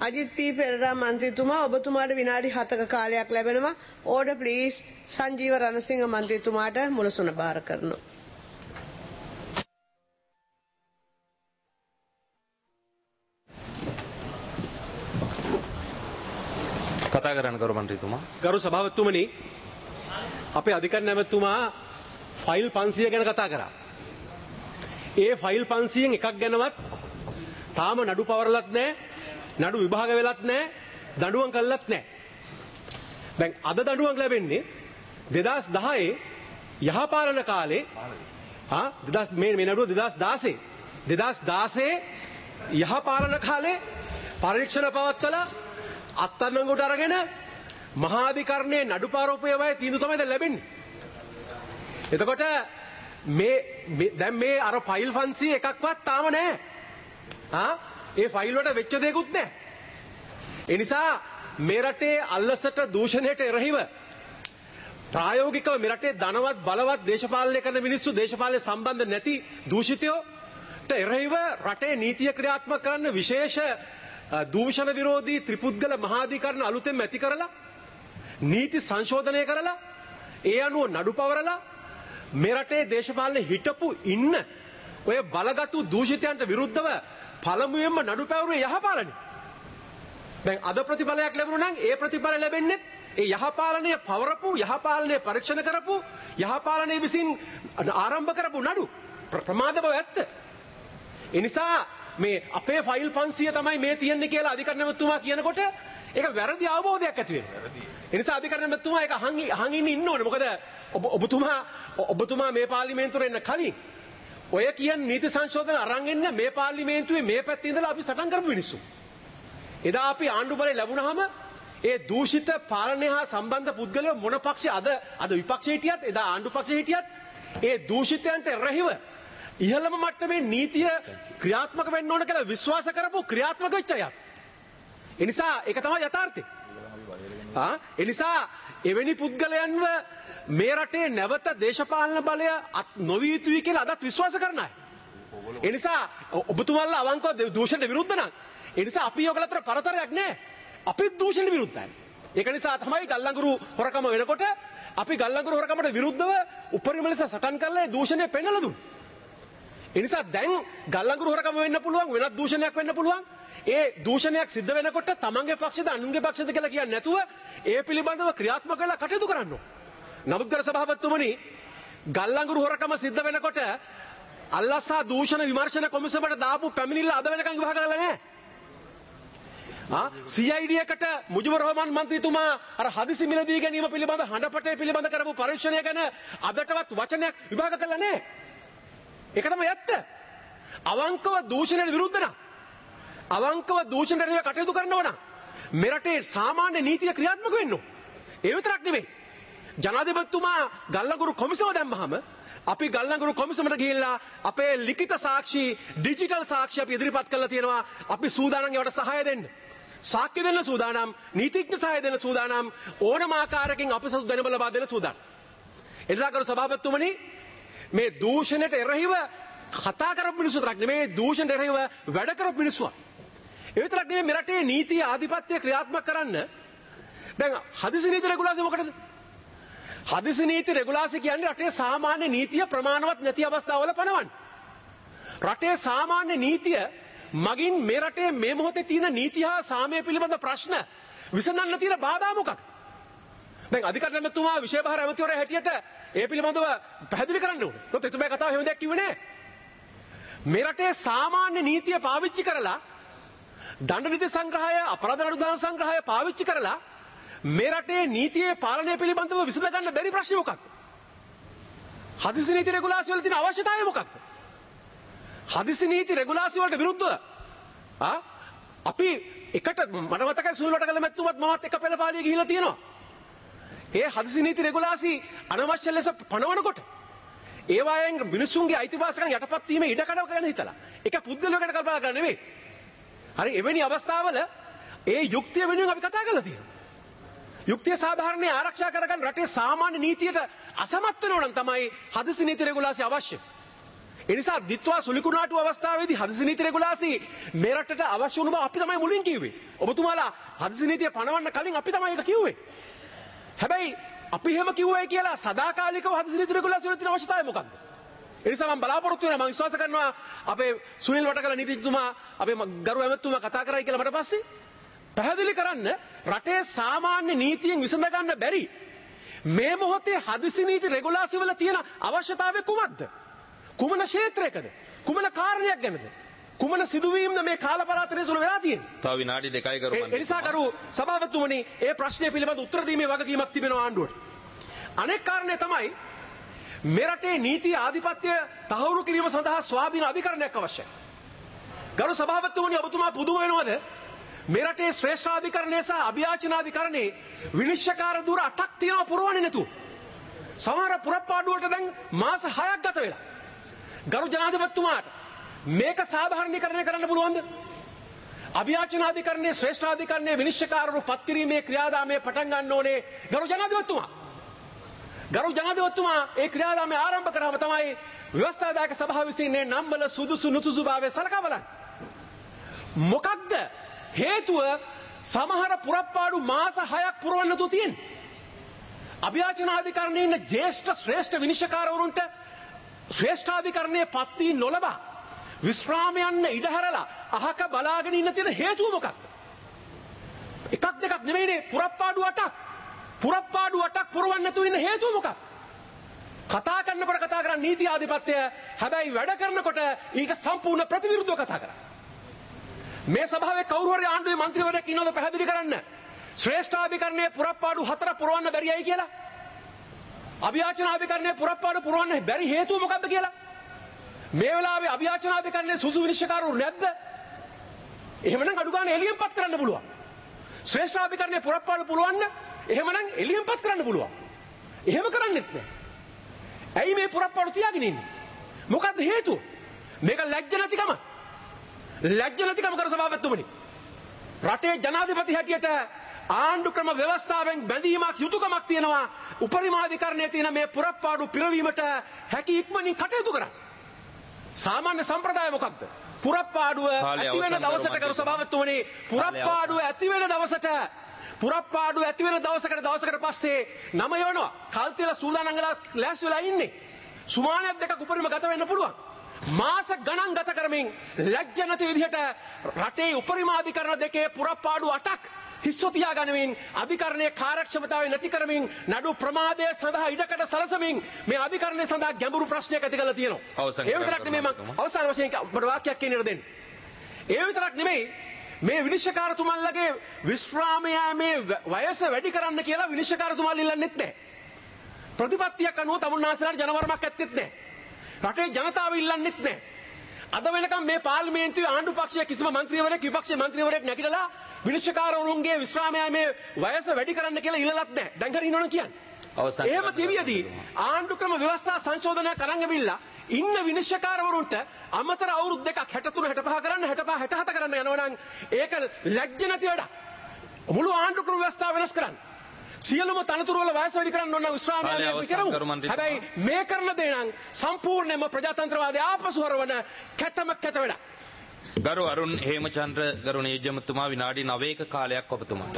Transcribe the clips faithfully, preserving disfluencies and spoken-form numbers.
Ajith P Perera මන්ත්‍රීතුමා ඔබතුමාට විනාඩි හතක කාලයක් ලැබෙනවා. Order please. සංජීව රණසිංහ මන්ත්‍රීතුමාට මුලසුන බාර කරනවා. කතා කරන්න කරු මන්ත්‍රීතුමා. ගරු සභාපතිතුමනි, අපේ අධිකරණ ඇමතුමා ෆයිල් පන්සිය ගැන කතා කරා. ඒ ෆයිල් පන්සියෙන් එකක් ගැනවත් තාම නඩු පවරලත් නැහැ, නඩු විභාග වෙලත් නැහැ, දඬුවම් කළත් නැහැ. දැන් අද දඬුවම් ලැබෙන්නේ දෙදාස් දහයේ යහපාලන කාලේ ආ දෙදාස් මේ මේ නඩුව දෙදාස් දාසයේ දෙදාස් දාසයේ යහපාලන කාලේ පරීක්ෂණ පවත්වලා අත්අඩංගුවට අරගෙන මහාධිකරණයේ නඩු පාරෝපය වය තීන්දුව තමයි දැන් ලැබෙන්නේ. එතකොට මේ දැන් මේ අර ෆයිල් පන්සිය එකක්වත් තාම නැහැ. ආ ඒ ෆයිල් වලට වෙච්ච දෙයක්වත් නැහැ. ඒ නිසා මේ රටේ අල්ලසට දූෂණයට එරෙහිව ප්‍රායෝගිකව මේ රටේ ධනවත් බලවත් දේශපාලනය කරන මිනිස්සු දේශපාලනය සම්බන්ධ නැති දූෂිතයෝට එරෙහිව රටේ නීතිය ක්‍රියාත්මක කරන්න විශේෂ දූෂණ විරෝධී ත්‍රිපුද්ගල මහාධිකරණ අලුතෙන් ඇති කරලා නීති සංශෝධනය කරලා ඒ අනුව නඩු පවරලා මේ රටේ දේශපාලනේ හිටපු ඉන්න ඔය බලගත්ු දූෂිතයන්ට විරුද්ධව පළමුවෙන්ම නඩු පැවරුවේ යහපාලනේ. දැන් අද ප්‍රතිඵලයක් ලැබුණා නම් ඒ ප්‍රතිඵල ලැබෙන්නේ ඒ යහපාලනය පවරපු යහපාලනය පරීක්ෂණ කරපු යහපාලනය විසින් ආරම්භ කරපු නඩු ප්‍රමාද බව ඇත්ත. ඒ නිසා මේ අපේ ෆයිල් පන්සිය තමයි මේ තියෙන්නේ කියලා අධිකරණ ඇමතුමා කියනකොට ඒක වැරදි අවබෝධයක් ඇති වෙනවා. ඒ නිසා අධිකරණ ඇමතුමා ඒක අහන් අහන් ඉන්න ඉන්න ඕනේ. මොකද ඔබතුමා ඔබතුමා මේ පාර්ලිමේන්තුවේ එන්න කලින් ඔය කියන නීති සංශෝධන අරන් එන්න මේ පාර්ලිමේන්තුවේ මේ පැත්තේ ඉඳලා අපි සටන් කරපු මිනිස්සු. එදා අපි ආණ්ඩු බලය ලැබුණාම ඒ දූෂිත පාලනය හා සම්බන්ධ පුද්ගලයෝ මොන පක්ෂේ අද අද විපක්ෂයේ හිටියත් එදා ආණ්ඩු පක්ෂයේ හිටියත් ඒ දූෂිතයන්ට එරෙහිව ඉහළම මට්ටමේ නීතිය ක්‍රියාත්මක වෙන්න ඕන කියලා විශ්වාස කරපු ක්‍රියාත්මක වෙච්ච අය. ඒ නිසා ඒක තමයි යථාර්ථය. ආ ඒ නිසා එවැනි පුද්ගලයන්ව මේ රටේ නැවත දේශපාලන බලය නොවිය යුතුයි කියලා අදත් විශ්වාස කරන අය. ඒ නිසා ඔබතුමාලා අවංකව දූෂණයට විරුද්ධ නම් ඒ නිසා අපි ඔයගොල්ලෝ අතර පරතරයක් නැහැ. අපි දූෂණයට විරුද්ධයි. ඒක නිසා තමයි ගල්ලංගුරු හොරකම වෙනකොට අපි ගල්ලංගුරු හොරකමට විරුද්ධව උපරිම ලෙස සටන් කරලා ඒ දූෂණය පෙන්නලා දුන්නා. ඒ නිසා දැන් ගල්ලංගුරු හොරකම වෙන්න පුළුවන් වෙනත් දූෂණයක් වෙන්න පුළුවන්. ඒ දූෂණයක් සිද්ධ වෙනකොට තමන්ගේ පක්ෂද අනුන්ගේ පක්ෂද කියලා කියන්නේ නැතුව ඒ පිළිබඳව ක්‍රියාත්මක කරලා කටයුතු කරන්න ඕන. නමුත් ගරු සභාපතිතුමනි ගල්ලංගුරු හොරකම සිද්ධ වෙනකොට අල්ලසා දූෂණ විමර්ශන කොමිසමට දාපු පැමිණිල්ල අද වෙනකන් විභාග කරලා නැහැ. ආ සී අයි ඩී එකට මුජිබුර් රහමාන් මන්ත්‍රීතුමා අර හදිසි මිලදී ගැනීම පිළිබඳ හඬපටේ පිළිබඳ කරපු පරීක්ෂණය ගැන අදටවත් වචනයක් විභාග කළා නැහැ. ඒක තමයි ඇත්ත. අවංකව දූෂණයට විරුද්ධ නම් අවංකව දූෂණයට විරුද්ධව කටයුතු කරනවා නම් මේ රටේ සාමාන්‍ය නීතිය ක්‍රියාත්මක වෙන්න ඕන. ඒ විතරක් නෙමෙයි. ජනාධිපතිතුමා ගල්ලංගුරු කොමිසම දැම්මහම අපි ගල්ලංගුරු කොමිසමට ගිහිල්ලා අපේ ලිඛිත සාක්ෂි ඩිජිටල් සාක්ෂි අපි ඉදිරිපත් කරලා තියෙනවා. අපි සූදානම් ඒවට සහාය දෙන්න. සාක්ෂි දෙන්න සූදානම්, නීතිඥ සහාය දෙන්න සූදානම්, ඕනම ආකාරයකින් අපි සතු දැනුම ලබා දෙන්න සූදානම්. එනිසා කරු සභාපතිතුමනි මේ දූෂණයට එරෙහිව කතා කරපු මිනිස්සු තරක් නෙමෙයි දූෂණයට එරෙහිව වැඩ කරපු මිනිස්සු. ඒ විතරක් නෙමෙයි මේ රටේ නීතිය ආධිපත්‍ය ක්‍රියාත්මක කරන්න දැන් හදිසි නීති රෙගුලාසි මොකටද? හදිසි නීති රෙගුලාසි කියන්නේ රටේ සාමාන්‍ය නීතිය ප්‍රමාණවත් නැති අවස්ථාවල පනවන්න. රටේ සාමාන්‍ය නීතිය මගින් මේ රටේ මේ මොහොතේ තියෙන නීතිය හා සාමය පිළිබඳ ප්‍රශ්න විසඳන්න තියෙන බාධා මොකක්ද? දැන් අධිකරණ ඇමතුමා විශේෂ බාහිර ඇමතිවරයා හැටියට ඒ පිළිබඳව පැහැදිලි කරන්න ඕනේ. ඒත් එතුමා කතාව හැම දෙයක් කිව්වේ නෑ. මේ රටේ සාමාන්‍ය නීතිය පාවිච්චි කරලා දඬු නීති සංග්‍රහය, අපරාධ නඩු දාන සංග්‍රහය පාවිච්චි කරලා මේ රටේ නීතියේ පාලනය පිළිබඳව විසඳ ගන්න බැරි ප්‍රශ්නේ මොකක්ද? හදිසි නීති රෙගුලාසි වල තියෙන අවශ්‍යතාවය මොකක්ද? හදිසි නීති රෙගුලාසි වලට විරුද්ධව ආ අපි එකට මට මතකයි සුළුවට කළ මැතිතුමත් මමත් එක පෙළපාලිය ගිහිල්ලා තියෙනවා. ඒ හදිසි නීති රෙගුලාසි අනවශ්‍ය ලෙස පනවනකොට ඒ වයින් මිනිසුන්ගේ අයිතිවාසිකම් යටපත් වීම ඉඩ කඩව ගැන හිතලා ඒක පුද්ගලයෝ ගැන කල්පනා කරන්නේ නෙවෙයි. හරි එවැනි අවස්ථාවල ඒ යුක්තිය වෙනුවෙන් අපි කතා කරලා තියෙනවා. යුක්තිය සාධාරණේ ආරක්ෂා කරගන්න රටේ සාමාන්‍ය නීතියට අසමත් වෙනවා නම් තමයි හදිසි නීති රෙගුලාසි අවශ්‍ය. ඒ නිසා දිත්වා සුලිකුණාටු අවස්ථාවේදී හදිසි නීති රෙගුලාසි මේ රටට අවශ්‍ය වුණ බව අපි තමයි මුලින් කිව්වේ. ඔබතුමාලා හදිසි නීතිය පනවන්න කලින් අපි තමයි ඒක කිව්වේ. හැබැයි අපි එහෙම කිව්වයි කියලා සදාකාලිකව හදිසි නීති රෙගුලාසි වල තියෙන අවශ්‍යතාවය මොකක්ද? ඒ නිසා මම බලාපොරොත්තු වෙනවා මම විශ්වාස කරනවා අපේ සුනිල් වටකල නීතිඥතුමා අපේ ගරු ඇමතුමා කතා කරයි කියලා මට පස්සේ පැහැදිලි කරන්න රටේ සාමාන්‍ය නීතියෙන් විසඳ ගන්න බැරි මේ මොහොතේ හදිසි නීති රෙගුලාසි වල තියෙන අවශ්‍යතාවය කුමක්ද? කුමන ක්ෂේත්‍රයකද? කුමන කාරණයක් ගැනද? කුමන සිදුවීම්ද මේ කාලපරාතරය තුළ වෙලා තියෙන්නේ? තව විනාඩි දෙකයි කරු මන්ත්‍රීතුමා. ඒ නිසා කරු සභාපතිතුමනි ඒ ප්‍රශ්නය පිළිබඳ උත්තර දීමේ වගකීමක් තිබෙනවා ආණ්ඩුවට. අනෙක් කාරණය තමයි මේ රටේ නීති ආධිපත්‍ය තහවුරු කිරීම සඳහා ස්වාධීන අධිකරණයක් අවශ්‍යයි. ගරු සභාපතිතුමනි ඔබතුමා පුදුම වෙනවද? මේ රටේ ශ්‍රේෂ්ඨාධිකරණය සහ අභියාචනාධිකරණේ විනිශ්චයකාර දුර අටක් තියෙනවා පුරවන්නේ නැතුව. සමහර පුරප්පාඩු වලට දැන් මාස හයක් ගත වෙලා. ගරු ජනාධිපතිතුමාට මේක සාධාරණීකරණය කරන්න පුළුවන්ද? අභියාචනාධිකරණයේ ශ්‍රේෂ්ඨාධිකරණයේ විනිශ්චයකාරවරු පත් කිරීමේ ක්‍රියාදාමය පටන් ගන්න ඕනේ ගරු ජනාධිපතිතුමා. ගරු ජනාධිපතිතුමා ඒ ක්‍රියාදාමය ආරම්භ කරාම තමයි ව්‍යවස්ථාදායක සභාව විසින් මේ නම්බල සුදුසු නුසුසු භාවය සලකා බලන්නේ. මොකක්ද හේතුව? සමහර පුරප්පාඩු මාස හයක් පුරවන්න තු තියෙන්නේ. අභියාචනාධිකරණයේ ඉන්න ජ්‍යෙෂ්ඨ ශ්‍රේෂ්ඨ විනිශ්චයකාරවරුන්ට ශ්‍රේෂ්ඨාධිකරණයේ පත් වී නොලබා විශ්‍රාම යන්න ඉඩ හැරලා අහක බලාගෙන ඉන්න තියෙන හේතුව මොකක්ද? එකක් දෙකක් නෙමෙයිනේ පුරප්පාඩු අටක්. පුරප්පාඩු අටක් පුරවන්න නැතුව ඉන්න හේතුව මොකක්ද? කතා කරනකොට කතා කරන්නේ නීති ආධිපත්‍ය. හැබැයි වැඩ කරනකොට ඊට සම්පූර්ණ ප්‍රතිවිරුද්ධව කතා කරා. මේ සභාවේ කවුරු හරි ආණ්ඩුවේ മന്ത്രിවරයෙක් ඉන්නවද පැහැදිලි කරන්න? ශ්‍රේෂ්ඨාධිකරණයේ පුරප්පාඩු හතර පුරවන්න බැරියයි කියලා? අභියාචනාධිකරණයේ පුරප්පාඩු පුරවන්න බැරි හේතුව මොකක්ද කියලා? මේ වෙලාවේ අභියාචනාධිකරණයේ සුසු විනිශ්චයකාරවරු නැද්ද? එහෙමනම් අඩු ගන්න එළියෙන්පත් කරන්න පුළුවන්. ශ්‍රේෂ්ඨාධිකරණයේ පුරප්පාඩු පුරවන්න එහෙමනම් එළියෙන්පත් කරන්න පුළුවන්. එහෙම කරන්නේත් නැහැ. ඇයි මේ පුරප්පාඩු තියාගෙන ඉන්නේ? මොකක්ද හේතුව? මේක ලැජ්ජ නැතිකම. ලැජ්ජ නැතිකම කර සභාපතිතුමනි. රටේ ජනාධිපති හැටියට ආණ්ඩු ක්‍රම ව්‍යවස්ථාවෙන් බැඳීමක් යුතුයකමක් තියෙනවා. උපරිමාධිකරණයේ තියෙන මේ පුරප්පාඩු පිරවීමට හැකි ඉක්මනින් කටයුතු කරන්න. සාමාන්‍ය සම්ප්‍රදාය මොකක්ද? පුරප්පාඩුව ඇති වෙන දවසට කරු සභාපතිතුමනි පුරප්පාඩුව ඇති වෙන දවසට පුරප්පාඩුව ඇති වෙන දවසකට දවසකට පස්සේ නම යවනවා. කල් තියලා සූදානම්ලා ලෑස්ති වෙලා ඉන්නේ. සුමානයක් දෙකක් උපරිම ගත වෙන්න පුළුවන්. මාස ගණන් ගත කරමින් ලැජ්ජ නැති විදිහට රටේ උපරිමාධිකරණ දෙකේ පුරප්පාඩු අටක් හිස්ව තියාගනිමින් අධිකරණයේ කාර්යක්ෂමතාවය නැති කරමින් නඩු ප්‍රමාදය සඳහා ඉඩකඩ සලසමින් මේ අධිකරණය සඳහා ගැඹුරු ප්‍රශ්නයක් ඇති කරලා තියෙනවා. ඒ විතරක් නෙමෙයි මම අවසාන වශයෙන් ඔබට වාක්‍යයක් කියන්න දෙන්න. ඒ විතරක් නෙමෙයි මේ විනිශ්චයකාරතුමන්ලගේ විශ්‍රාම යාමේ වයස වැඩි කරන්න කියලා විනිශ්චයකාරතුමන්ලා ඉල්ලන්නෙත් නැහැ. ප්‍රතිපත්තියක් අනුව තමුන්නාසලාට ජනවරමක් ඇත්තෙත් නැහැ. රටේ ජනතාව ඉල්ලන්නෙත් නැහැ. අද වෙනකම් මේ පාර්ලිමේන්තුවේ ආණ්ඩු පක්ෂයේ කිසිම മന്ത്രിවරයෙක් විපක්ෂයේ മന്ത്രിවරයෙක් නැගිටලා විනිශ්චයකාරවරුන්ගේ විශ්‍රාම යාමේ වයස වැඩි කරන්න කියලා ඉල්ලලත් නැහැ. දැන් හරි ඉන්නවනේ කියන්නේ. එහෙම තිබියදී ආණ්ඩු ක්‍රම ව්‍යවස්ථා සංශෝධනය කරන්න ගිහිල්ලා ඉන්න විනිශ්චයකාරවරුන්ට අමතර අවුරුදු දෙකක් හැට තුන හැට පහ කරන්න හැට පහ හැට හත කරන්න යනවා නම් ඒක ලැජ්ජ නැති වැඩක්. මුළු ආණ්ඩු ක්‍රම ව්‍යවස්ථාව වෙනස් කරන්න. සියලුම තනතුරු වල වයස වැඩි කරන්න ඕන විශ්‍රාම යාමයේ විතරමු. හැබැයි මේ කරන දේ නම් සම්පූර්ණයෙන්ම ප්‍රජාතන්ත්‍රවාදයේ ආපසු හරවන කැතම කැත වැඩක්. ගරු අරුන් හේමචන්ද්‍ර ගරු නියෝජ්‍යමතුමා විනාඩි නවයක කාලයක් ඔබතුමා.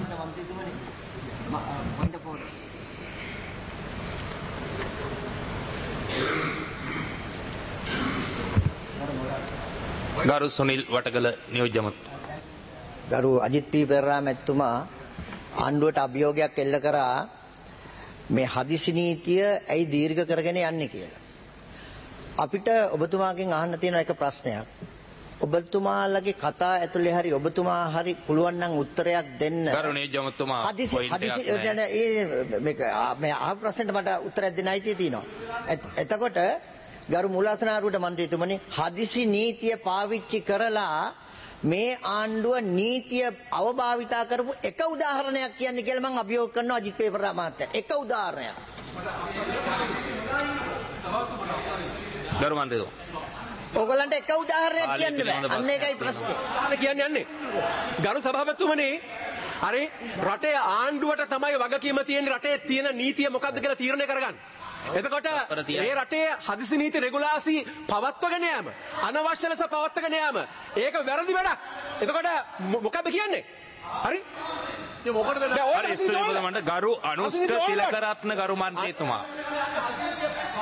ගරු සුනිල් වටගල නියෝජ්‍යමතුමා. ගරු අජිත් පී පෙරේරා මැතිතුමා ආණ්ඩුවට අභියෝගයක් එල්ල කරා මේ හදිසි නීතිය ඇයි දීර්ඝ කරගෙන යන්නේ කියලා. අපිට ඔබතුමාගෙන් අහන්න තියෙන එක ප්‍රශ්නයක්. ඔබතුමාලගේ කතා ඇතුලේ හරි ඔබතුමා හරි පුළුවන් නම් උත්තරයක් දෙන්න. ගරුණීය ජනතුමා හදිසි හදිසි මේක මේ අහ ප්‍රශ්නෙට මට උත්තරයක් දෙන්න අයිතිය තියෙනවා. එතකොට ගරු මුලාසනාරුවට මන්ත්‍රීතුමනි හදිසි නීතිය පාවිච්චි කරලා මේ ආණ්ඩුව නීතිය අවභාවිතා කරපු එක උදාහරණයක් කියන්නේ කියලා මම අභියෝග කරනවා අජිත් පෙරේරා මහත්තයා. එක උදාහරණයක්. ගරු මන්ත්‍රීතුමා ඔයගලන්ට එක උදාහරණයක් කියන්න බෑ. අන්න ඒකයි ප්‍රශ්නේ. කියන්නේ යන්නේ. ගරු සභාපතිතුමනි හරි රටේ ආණ්ඩුවට තමයි වගකීම තියෙන්නේ රටේ තියෙන නීතිය මොකක්ද කියලා තීරණය කරගන්න. එතකොට මේ රටේ හදිසි නීති රෙගුලාසි පවත්වගෙන යෑම අනවශ්‍ය ලෙස පවත්වගෙන යෑම ඒක වැරදි වැඩක්. එතකොට මොකක්ද කියන්නේ? හරි? ඒ මොකටද හරි ස්තුතියි ගරු අනුෂ්ක තිලකරත්න ගරු මන්ත්‍රීතුමා